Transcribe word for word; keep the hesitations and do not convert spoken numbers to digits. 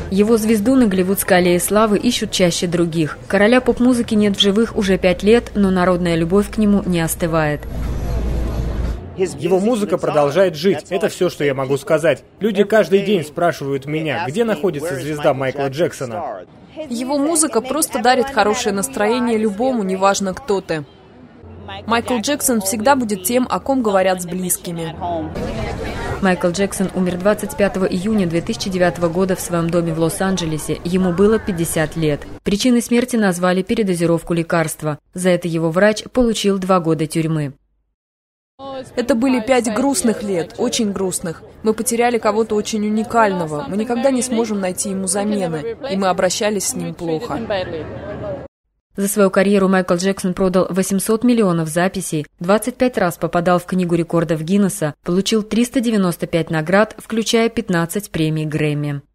Его звезду на Голливудской аллее славы ищут чаще других. Короля поп-музыки нет в живых уже пять лет, но народная любовь к нему не остывает. Его музыка продолжает жить. Это все, что я могу сказать. Люди каждый день спрашивают меня, где находится звезда Майкла Джексона. Его музыка просто дарит хорошее настроение любому, неважно кто ты. Майкл Джексон всегда будет тем, о ком говорят с близкими. Майкл Джексон умер двадцать пятого июня две тысячи девятого года в своем доме в Лос-Анджелесе. Ему было пятьдесят лет. Причиной смерти назвали передозировку лекарства. За это его врач получил два года тюрьмы. Это были пять грустных лет, очень грустных. Мы потеряли кого-то очень уникального. Мы никогда не сможем найти ему замены, и мы обращались с ним плохо. За свою карьеру Майкл Джексон продал восемьсот миллионов записей, двадцать пять раз попадал в Книгу рекордов Гиннесса, получил триста девяносто пять наград, включая пятнадцать премий Грэмми.